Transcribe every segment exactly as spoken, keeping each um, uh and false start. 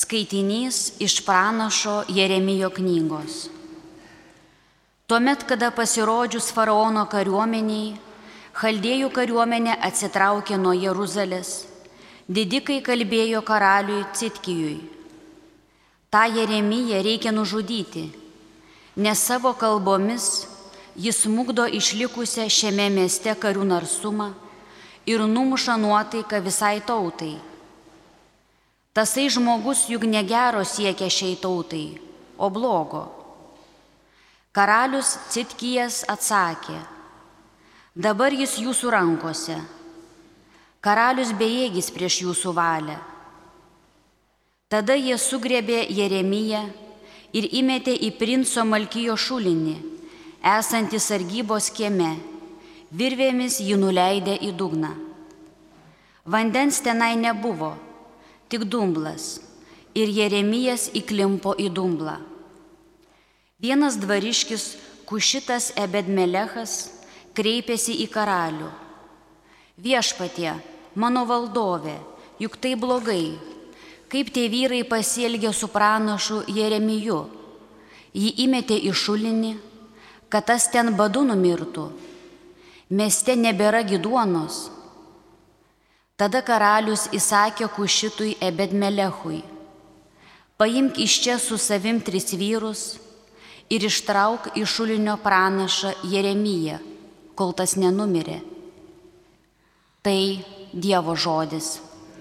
Skaitinys iš pranašo Jeremijo knygos. Tuomet, kada pasirodžius faraono kariuomeniai, chaldėjų kariuomenė atsitraukė nuo Jeruzalės, didikai kalbėjo karaliui Citkijui: tą Jeremiją reikia nužudyti, nes savo kalbomis jis smukdo išlikusią šiame mieste karių narsumą ir numuša nuotaiką visai tautai. Tasai žmogus juk negero siekia šiai tautai, o blogo. Karalius Citkijas atsakė: dabar jis jūsų rankose. Karalius bejėgis prieš jūsų valią. Tada jie sugriebė Jeremiją ir įmetė į princo Malkijo šulinį, esantį sargybos kieme, virvėmis jį nuleidė į dugną. Vandens tenai nebuvo, tik dumblas, ir Jeremijas įklimpo į dumblą. Vienas dvariškis, Kušitas Ebed-Melechas, kreipėsi į karalių: viešpatie, mano valdove, juk tai blogai, kaip tie vyrai pasielgė su pranašu Jeremiju. Jį įmetė į šulinį, kad tas ten badu numirtų. Mieste nebėra duonos. Tada karalius įsakė Kušitui Ebed-Melechui: paimk iš čia su savim tris vyrus ir ištrauk iš šulinio pranašą Jeremiją, kol tas nenumirė. Tai Dievo žodis.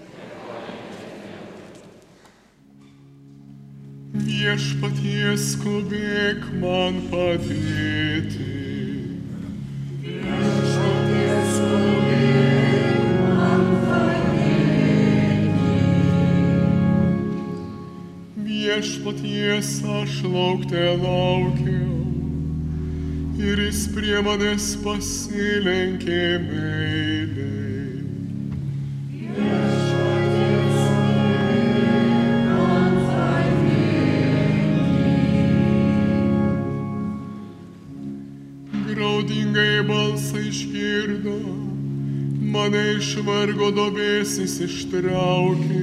Viešpatie, skubėk man padėti. Viešpaties aš laukte laukiau, ir jis prie manęs pasilenkė meiliai. Viešpaties skubėk man padėti. Graudingai balsą išgirdo, mane iš vargo duobės jis ištraukė,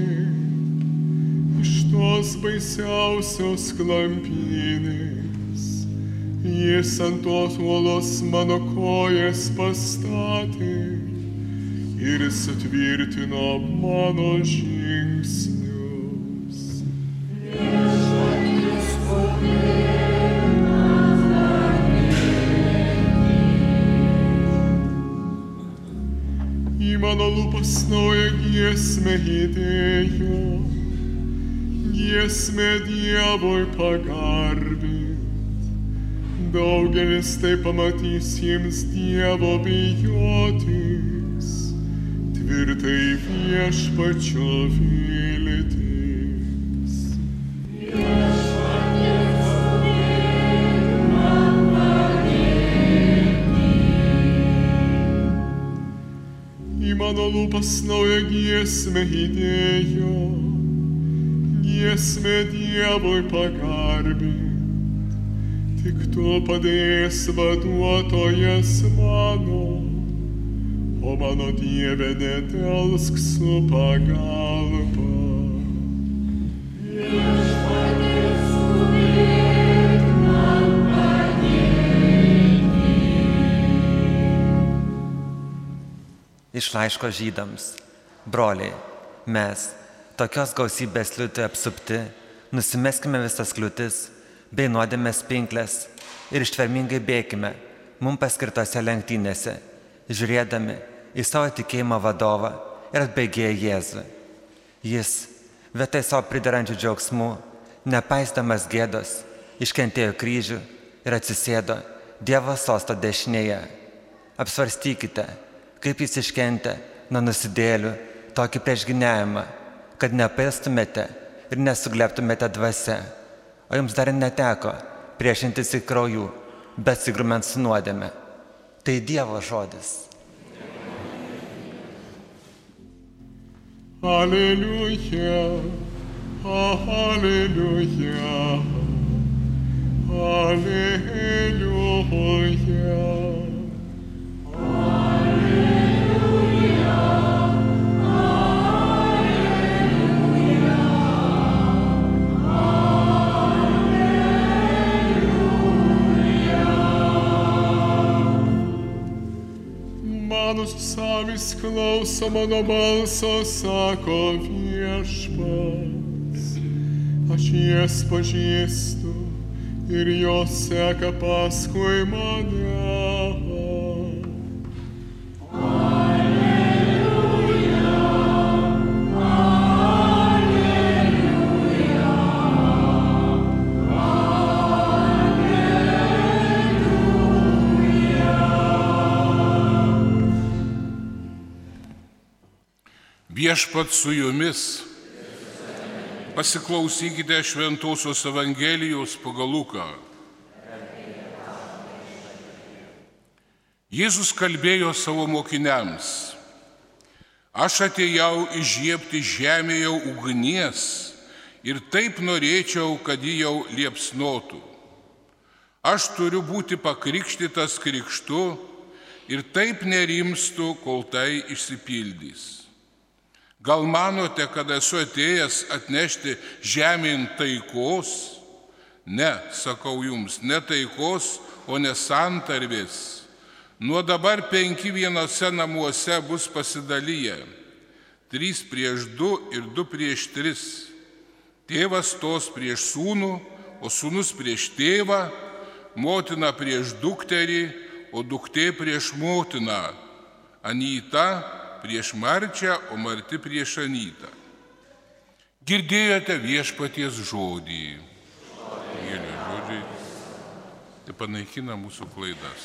tos baisiausios klampynės. Jis ant tos uolos mano kojas pastatė ir sutvirtino mano žingsnius. Viešpaties skubėk man padėti. Į mano lūpas naują giesmę įdėjo, giesmė Dievui pagarbint. Daugelis tai pamatys jiems Dievo bijotis, tvirtai viešpačio viltis. Viešpaties skubėk man padėti. Į mano lūpas naują giesmę įdėjo, giesmė Dievui pagarbint, tik tu padės vaduotojas mano, o mano Dieve nedelsk su pagalba. Viešpaties skubėk man padėti. Iš laiško Žydams: broliai, mes, tokios gausybės liūtų apsupti, nusimeskime visas kliūtis bei nuodėmės pinklės ir ištvermingai bėkime mums paskirtose lenktynėse, žiūrėdami į savo tikėjimo vadovą ir atbėgėją Jėzų. Jis, vietoj savo pridarančių džiaugsmų, nepaisdamas gėdos, iškentėjo kryžių ir atsisėdo Dievo sosto dešinėje. Apsvarstykite, kaip jis iškentė nuo nusidėjėlių tokį priešgyniavimą, kad nepaistumėte ir nesuglebtumėte dvasia, o jums dar neteko priešintis į kraujų, bet sigrument su nuodėme. Tai Dievo žodis. Alleluja, alleluja, alleluja. Alleluja. Klauso mano balso, sako viešpats. Aš jas pažįstu ir jos seka paskui mane. Viešpat su jumis. Pasiklausykite Šventosios Evangelijos pagal Luką. Jėzus kalbėjo savo mokiniams: Aš atėjau įžiebti žemėje ugnies ir taip norėčiau, kad ji jau liepsnotų. Aš turiu būti pakrikštytas krikštu ir taip nerimstu, kol tai išsipildys. Gal manote, kad esu atėjęs atnešti žemėn taikos? Ne, sakau jums, ne taikos, o ne santarvės. Nuo dabar penki vienose namuose bus pasidalyję. Trys prieš du ir du prieš tris. Tėvas stos prieš sūnų, o sūnus prieš tėvą, motina prieš dukterį, o duktė prieš motiną. Anyta prieš Marčią, o Marti prieš Anytą. Girdėjote viešpaties žodį. Mėly žodžiai, tai panaikina mūsų klaidas.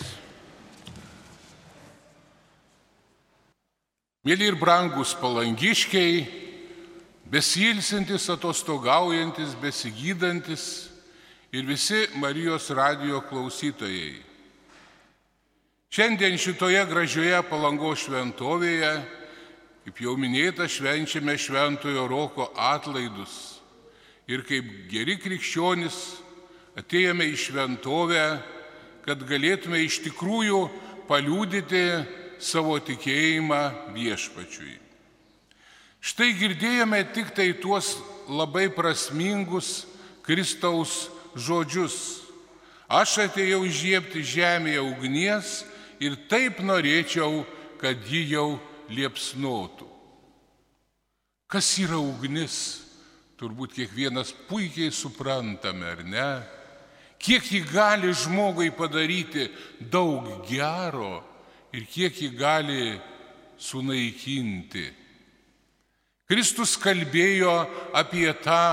Mėly ir brangus palangiškiai, besilsintis, atostogaujantis, besigydantis ir visi Marijos radijo klausytojai. Šiandien šitoje gražioje Palangos šventovėje, kaip jau minėta, švenčiame Šventojo Roko atlaidus. Ir kaip geri krikščionys atėjome į šventovę, kad galėtume iš tikrųjų paliudyti savo tikėjimą viešpačiui. Štai girdėjome tik tai tuos labai prasmingus Kristaus žodžius. Aš atėjau įžiebti žemėje ugnies ir taip norėčiau, kad ji jau liepsnotų. Kas yra ugnis? Turbūt kiekvienas puikiai suprantame, ar ne? Kiek ji gali žmogui padaryti daug gero ir kiek ji gali sunaikinti. Kristus kalbėjo apie tą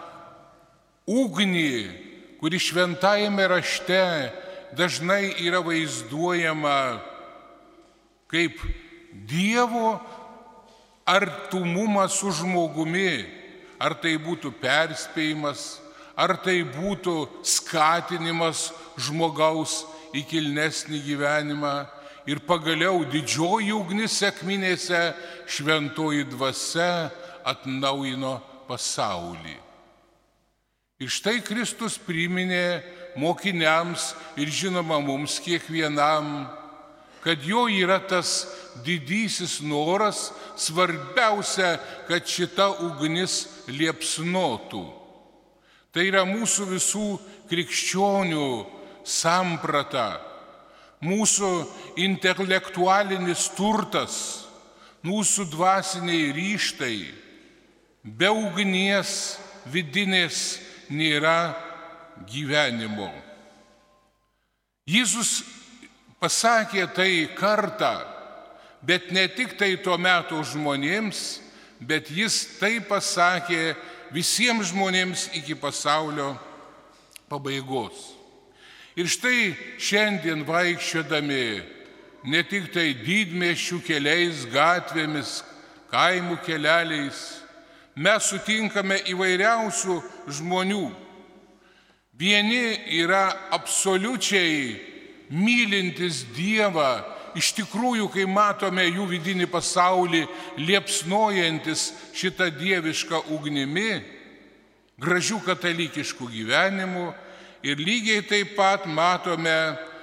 ugnį, kuri šventajame rašte dažnai yra vaizduojama kaip Dievo artumumas su žmogumi, ar tai būtų perspėjimas, ar tai būtų skatinimas žmogaus į kilnesnį gyvenimą. Ir pagaliau didžioji ugnis sekminėse, šventoji dvasia atnaujino pasaulį. Ir štai Kristus priminė mokiniams ir žinoma mums kiekvienam, kad jo yra tas didysis noras, svarbiausia, kad šita ugnis liepsnotų. Tai yra mūsų visų krikščionių samprata, mūsų intelektualinis turtas, mūsų dvasiniai ryžtai. Be ugnies vidinės nėra gyvenimo. Jėzus pasakė tai kartą, bet ne tik tai tuo metu žmonėms, bet jis tai pasakė visiems žmonėms iki pasaulio pabaigos. Ir štai šiandien vaikščiodami ne tik tai didmiesčių keliais, gatvėmis, kaimų keleliais, mes sutinkame įvairiausių žmonių. Vieni yra absoliučiai mylintis Dievą, iš tikrųjų, kai matome jų vidinį pasaulį liepsnojantis šitą dievišką ugnimi, gražių katalikiškų gyvenimų, ir lygiai taip pat matome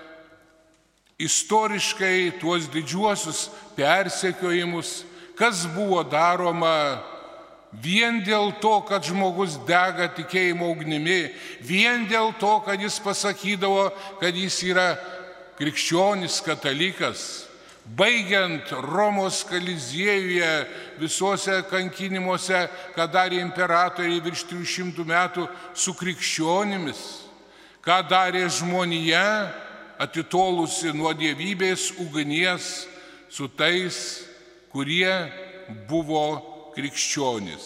istoriškai tuos didžiuosius persekiojimus, kas buvo daroma vien dėl to, kad žmogus dega tikėjimo ugnimi, vien dėl to, kad jis pasakydavo, kad jis yra krikščionis katalikas. baigiant Romos Koliziejuje, visuose kankinimuose, ką darė imperatoriai virš trijų šimtų metų su krikščionimis, ką darė žmonija, atitolusi nuo dievybės ugnies su tais, kurie buvo krikščionys.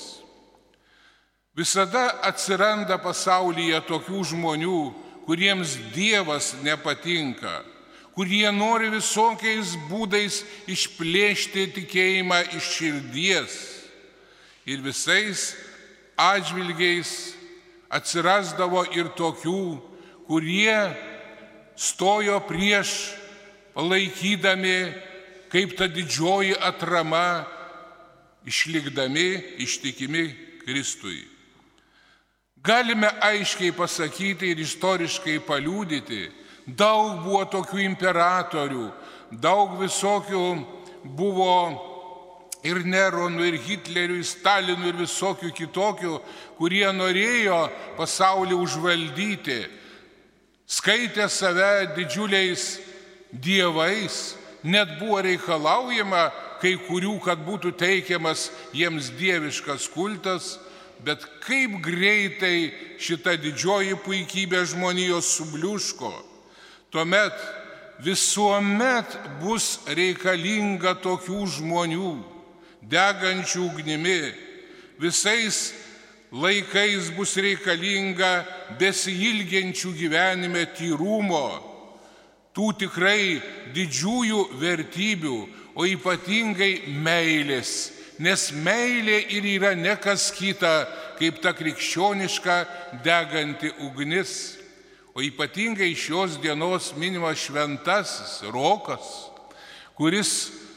Visada atsiranda pasaulyje tokių žmonių, kuriems Dievas nepatinka, kurie nori visokiais būdais išplėšti tikėjimą iš širdies. Ir visais atžvilgiais atsirasdavo ir tokių, kurie stojo prieš, palaikydami, kaip ta didžioji atrama, išlikdami ištikimi Kristui. Galime aiškiai pasakyti ir istoriškai paliudyti, daug buvo tokių imperatorių, daug visokių buvo ir Neronų, ir Hitlerių, ir Stalinų, ir visokių kitokių, kurie norėjo pasaulį užvaldyti, skaitė save didžiuliais dievais, net buvo reikalaujama kai kurių, kad būtų teikiamas jiems dieviškas kultas, bet kaip greitai šita didžioji puikybė žmonijos subliuško. Tuomet visuomet bus reikalinga tokių žmonių, degančių ugnimi. Visais laikais bus reikalinga besiilgiančių gyvenime tyrumo, tų tikrai didžiųjų vertybių, o ypatingai meilės, nes meilė ir yra ne kas kita, kaip ta krikščioniška deganti ugnis. O ypatingai šios dienos minimas šventasis Rokas, kuris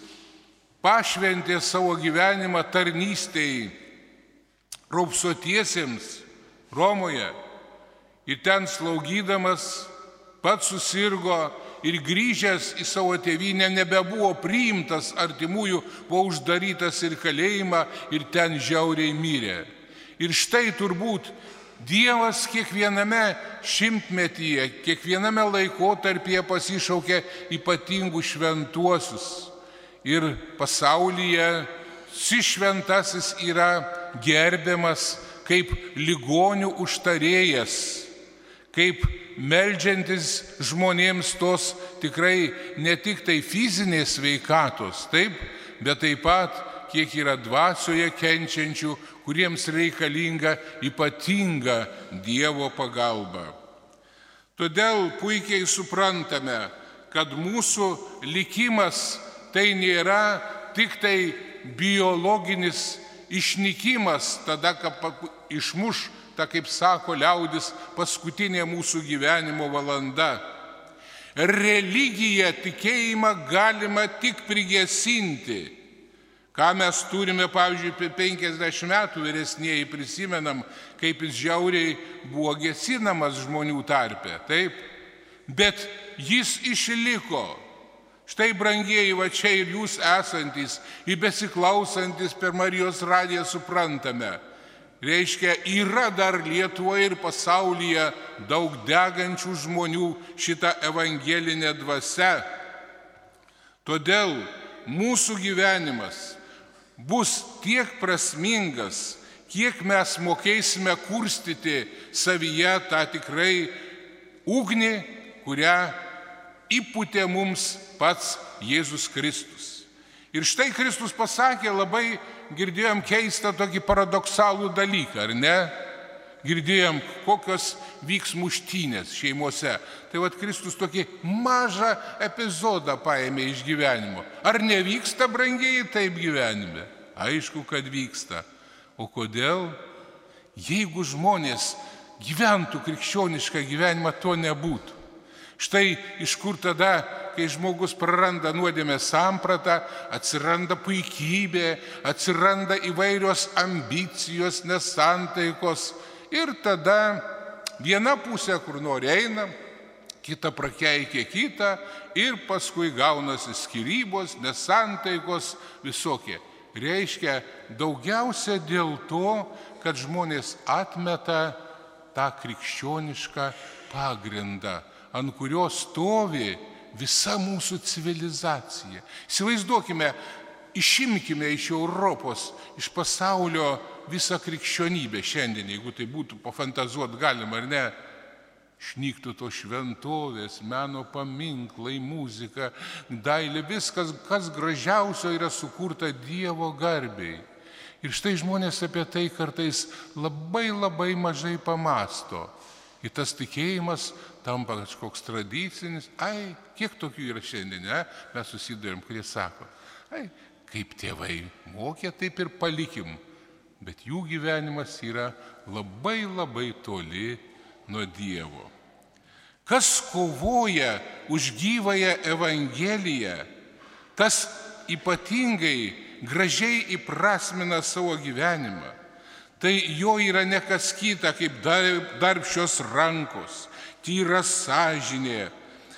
pašventė savo gyvenimą tarnystei raupsuotiesiems Romoje ir ten slaugydamas pats susirgo ir grįžęs į savo tėvynę nebebuvo priimtas artimųjų, buvo uždarytas ir kalėjimą ir ten žiauriai mirė. Ir štai turbūt Dievas kiekviename šimtmetyje, kiekviename laikotarpyje pasišaukė ypatingų šventuosius. Ir pasaulyje šis šventasis yra gerbiamas kaip ligonių užtarėjas, kaip meldžiantis žmonėms tos tikrai ne tik tai fizinės sveikatos, taip, bet taip pat kiek yra dvasioje kenčiančių, kuriems reikalinga ypatinga Dievo pagalba. Todėl puikiai suprantame, kad mūsų likimas tai nėra tik tai biologinis išnykimas, tada, kai išmuš, ta, kaip sako liaudis, paskutinė mūsų gyvenimo valanda. Religiją, tikėjimą galima tik prigesinti. Ką mes turime, pavyzdžiui, apie penkiasdešimt metų vyresnieji prisimenam, kaip jis žiauriai buvo gesinamas žmonių tarpe, taip? Bet jis išliko. Štai, brangieji, va čia ir jūs esantys, ir besiklausantis per Marijos radiją suprantame. Reiškia, yra dar Lietuvoje ir pasaulyje daug degančių žmonių šitą evangelinę dvasią. Todėl mūsų gyvenimas bus tiek prasmingas, kiek mes mokėsime kurstyti savyje tą tikrai ugnį, kurią įpūtė mums pats Jėzus Kristus. Ir štai Kristus pasakė labai, girdėjom keistą tokį paradoksalų dalyką, ar ne? Girdėjom, kokios vyks muštynės šeimose. Tai vat Kristus tokį mažą epizodą paėmė iš gyvenimo. Ar nevyksta, brangieji, taip gyvenime? Aišku, kad vyksta. O kodėl? Jeigu žmonės gyventų krikščionišką gyvenimą, to nebūtų. Štai iš kur tada, kai žmogus praranda nuodėmės sampratą, atsiranda puikybė, atsiranda įvairios ambicijos, nesantaikos. Ir tada viena pusė, kur nori eina, kita prakeikia kitą ir paskui gaunasi skyrybos, nesantaikos visokie. Reiškia, daugiausia dėl to, kad žmonės atmeta tą krikščionišką pagrindą, ant kurio stovi visa mūsų civilizacija. Įsivaizduokime, išimkime iš Europos, iš pasaulio visą krikščionybę šiandien, jeigu tai būtų pafantazuot galima ar ne, šnyktų to šventovės, meno paminklai, muzika, dailė, viskas, kas gražiausio yra sukurta Dievo garbei. Ir štai žmonės apie tai kartais labai labai mažai pamasto. Ir tas tikėjimas tampa kažkoks tradicinis. Ai, kiek tokių yra šiandien, ne? Mes susidurėm, kurie sako, ai, kaip tėvai mokė, taip ir palikim. Bet jų gyvenimas yra labai labai toli nuo Dievo. Kas kovoja už gyvąją Evangeliją, tas ypatingai gražiai įprasmina savo gyvenimą. Tai jo yra ne kas kita, kaip darbščios rankos, tyra sąžinė,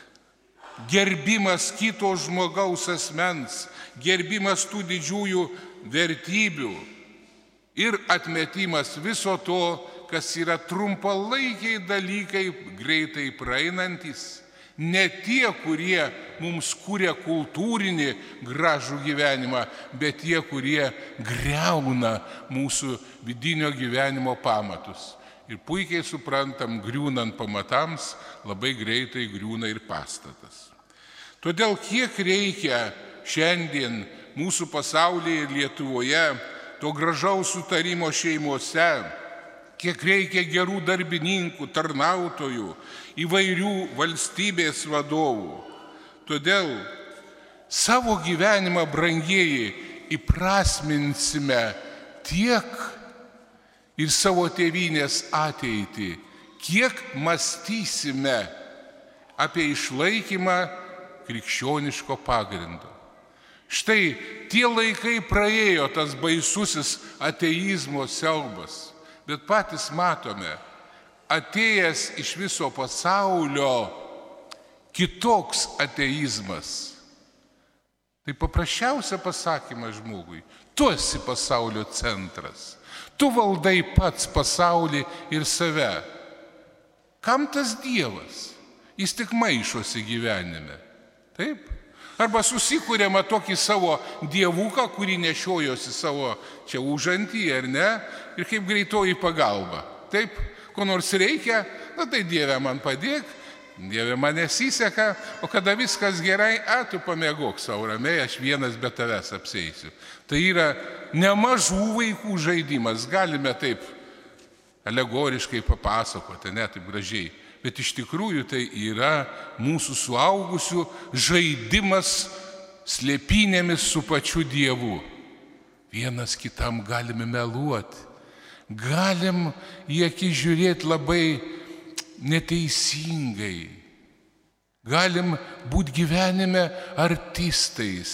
gerbimas kito žmogaus asmens, gerbimas tų didžiųjų vertybių ir atmetimas viso to, kas yra trumpalaikiai dalykai, greitai praeinantis, ne tie, kurie mums kūrė kultūrinį gražų gyvenimą, bet tie, kurie griauna mūsų vidinio gyvenimo pamatus. Ir puikiai suprantam, griūnant pamatams, labai greitai griūna ir pastatas. Todėl kiek reikia šiandien mūsų pasaulyje ir Lietuvoje to gražaus sutarimo šeimose, kiek reikia gerų darbininkų, tarnautojų, įvairių valstybės vadovų. Todėl savo gyvenimą, brangieji, įprasminsime tiek ir savo tėvynės ateitį, kiek mąstysime apie išlaikymą krikščioniško pagrindo. Štai tie laikai praėjo, tas baisusis ateizmo siaubas. Bet patys matome, atėjęs iš viso pasaulio kitoks ateizmas. Tai paprasčiausia pasakymas žmogui. Tu esi pasaulio centras. Tu valdai pats pasaulį ir save. Kam tas Dievas? Jis tik maišosi gyvenime. Taip? Arba susikūrėma tokį savo dievuką, kurį nešiojosi savo čia užantį, ar ne, ir kaip greitoji pagalba. Taip, ko nors reikia, na tai Dieve man padėk, Dieve man nesiseka, o kada viskas gerai, a, tu pamiegok savo ramiai, aš vienas be tavęs apseisiu. Tai yra nemažų vaikų žaidimas, galime taip alegoriškai papasakoti, ne taip gražiai. Bet iš tikrųjų tai yra mūsų suaugusių žaidimas slėpynėmis su pačiu Dievu. Vienas kitam galime meluoti, galim į akį žiūrėti labai neteisingai, galim būti gyvenime artistais.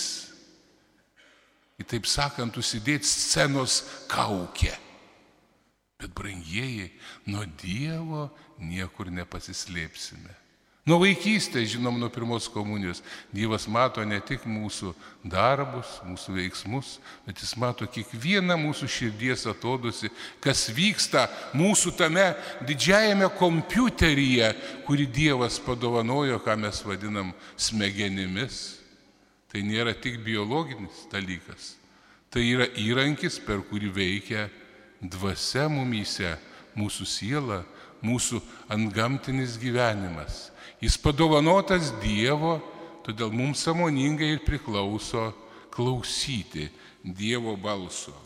Ir taip sakant, užsidėti scenos kaukę. Bet, brangieji, nuo Dievo niekur nepasislėpsime. Nuo vaikystės, žinom, nuo pirmos komunijos, Dievas mato ne tik mūsų darbus, mūsų veiksmus, bet jis mato kiekvieną mūsų širdies atodūsį, kas vyksta mūsų tame didžiajame kompiuteryje, kurį Dievas padovanojo, ką mes vadinam smegenimis. Tai nėra tik biologinis dalykas. Tai yra įrankis, per kurį veikia dvasia mumyse, mūsų siela, mūsų antgamtinis gyvenimas. Jis padovanotas Dievo, todėl mums sąmoningai ir priklauso klausyti Dievo balso.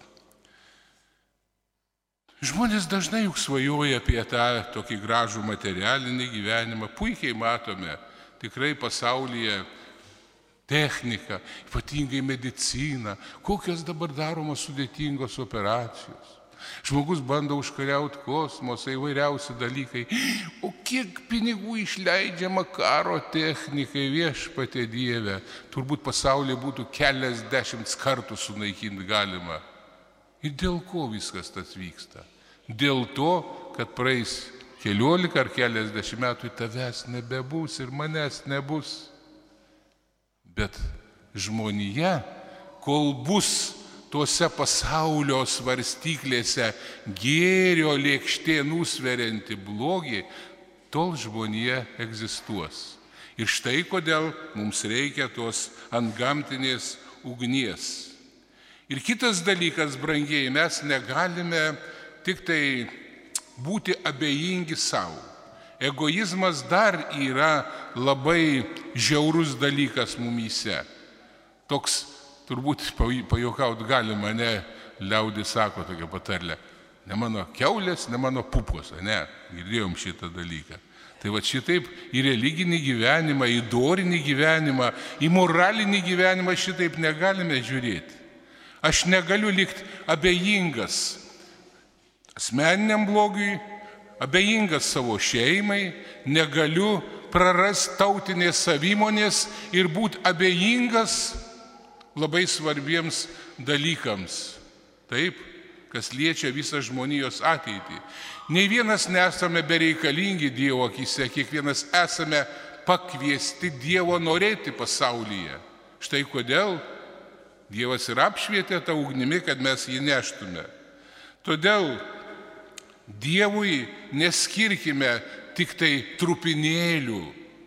Žmonės dažnai juk svajoja apie tą tokį gražų materialinį gyvenimą. Puikiai matome, tikrai pasaulyje technika, ypatingai medicina, kokios dabar daromos sudėtingos operacijos. Žmogus bando užkariauti kosmosą, įvairiausi dalykai. O kiek pinigų išleidžiama karo technikai, Viešpatie Dieve? Turbūt pasaulyje būtų keliasdešimt kartų sunaikinti galima. Ir dėl ko viskas tas vyksta? Dėl to, kad praeis keliolika ar keliasdešimt metų tavęs nebebus ir manęs nebus. Bet žmonija, kol bus tuose pasaulio svarstyklėse gėrio lėkštė nusverianti blogį, tol žmonija egzistuos. Ir štai kodėl mums reikia tos antgamtinės ugnies. Ir kitas dalykas, brangieji, mes negalime tik tai būti abejingi savo. Egoizmas dar yra labai žiaurus dalykas mumyse. Toks, turbūt pajuokaut galima, ne, liaudis sako tokią patarlę. Ne mano kiaulės, ne mano pupos, ne, girdėjom šitą dalyką. Tai va šitaip į religinį gyvenimą, į dorinį gyvenimą, į moralinį gyvenimą šitaip negalime žiūrėti. Aš negaliu likti abejingas asmeniniam blogiui, abejingas savo šeimai, negaliu prarasti tautinės savimonės ir būti abejingas labai svarbiems dalykams. Taip, kas liečia visą žmonijos ateitį. Nei vienas nesame bereikalingi Dievo akyse, kiekvienas esame pakviesti Dievo norėti pasaulyje. Štai kodėl Dievas ir apšvietė tą ugnimi, kad mes jį neštume. Todėl Dievui neskirkime tik tai trupinėlių,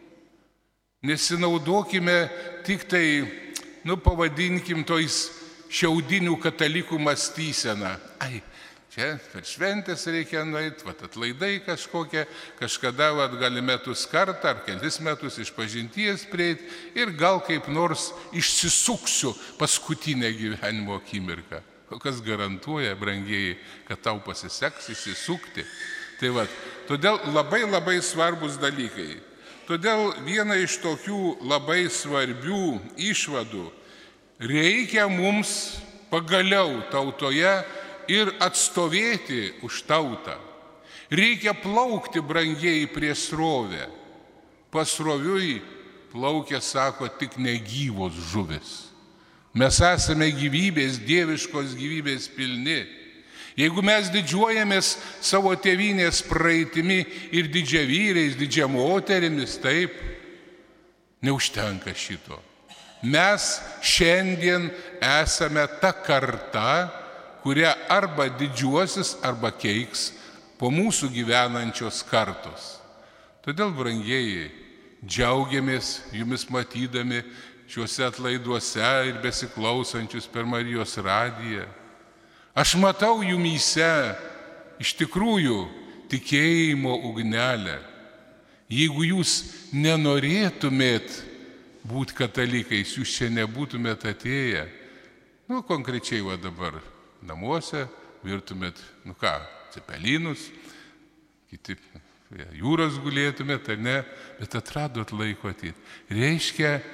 nesinaudokime tik tai, nu pavadinkim, tojais šiaudinių katalikų mąstyseną. Ai, čia per šventės reikia nueiti, vat atlaidai kažkokie, kažkada vat gali metus kartą ar kelis metus iš pažinties prieiti ir gal kaip nors išsisuksiu paskutinę gyvenimo akimirką. O kas garantuoja, brangieji, kad tau pasiseks išsisukti. Tai vat, todėl labai labai svarbus dalykai. Todėl viena iš tokių labai svarbių išvadų, reikia mums pagaliau tautoje ir atstovėti už tautą. Reikia plaukti, brangieji, prie srovę. Pasroviui plaukia, sako, tik negyvos žuvis. Mes esame gyvybės, dieviškos gyvybės pilni. Jeigu mes didžiuojamės savo tėvynės praeitimi ir didžiavyriais, didžiamoterimis, taip, neužtenka šito. Mes šiandien esame ta karta, kuria arba didžiuosis, arba keiks po mūsų gyvenančios kartos. Todėl, brangieji, džiaugiamės jumis matydami šiuose atlaiduose ir besiklausančius per Marijos radiją. Aš matau jumyse iš tikrųjų tikėjimo ugnelę. Jeigu jūs nenorėtumėt būti katalikais, jūs čia nebūtumėt atėję, nu konkrečiai va dabar namuose virtumėt, nu ką, cepelinus, kiti jūros gulėtumėt, ar ne, bet atradot laiko ateit. Reiškia,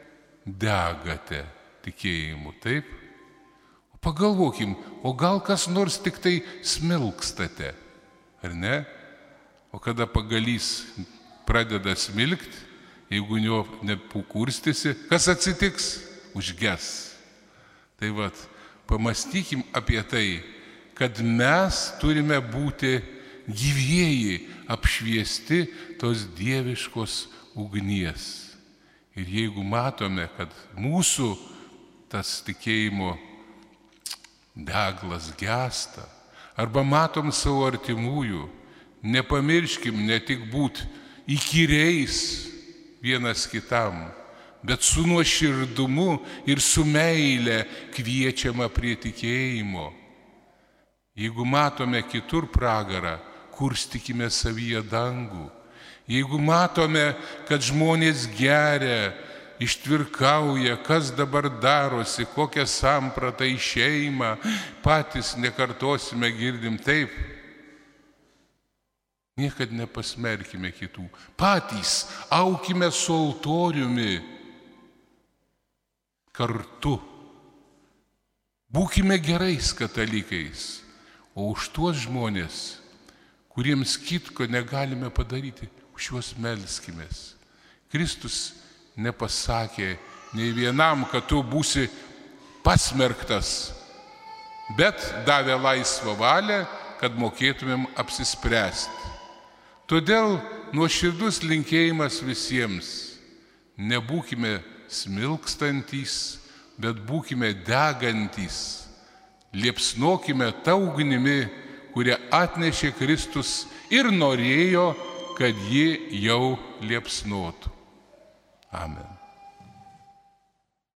degate tikėjimu, taip? O pagalvokim, o gal kas nors tik tai smilkstate, ar ne? O kada pagalys pradeda smilkti, jeigu jo nepukurstysi, kas atsitiks? Užges. Tai vat, pamastykim apie tai, kad mes turime būti gyvieji, apšviesti tos dieviškos ugnies. Ir jeigu matome, kad mūsų tas tikėjimo deglas gęsta, arba matom savo artimųjų, nepamirškim ne tik būti įkyriais vienas kitam, bet su nuoširdumu ir su meile kviečiama prie tikėjimo. Jeigu matome kitur pragarą, kurstykime savyje dangų. Jeigu matome, kad žmonės geria, ištvirkauja, kas dabar darosi, kokią sampratą į šeimą, patys nekartosime, girdim taip. Niekad nepasmerkime kitų. Patys aukime su altoriumi kartu. Būkime gerais katalikais, o už tuos žmonės, kuriems kitko negalime padaryti, už juos melskimės. Kristus nepasakė nei vienam, kad tu būsi pasmerktas, bet davė laisvą valią, kad mokėtumėm apsispręsti. Todėl nuoširdus linkėjimas visiems. Nebūkime smilkstantys, bet būkime degantys. Liepsnokime tą ugnimi, kurią atnešė Kristus ir norėjo, kad ji jau liepsnotų. Amen.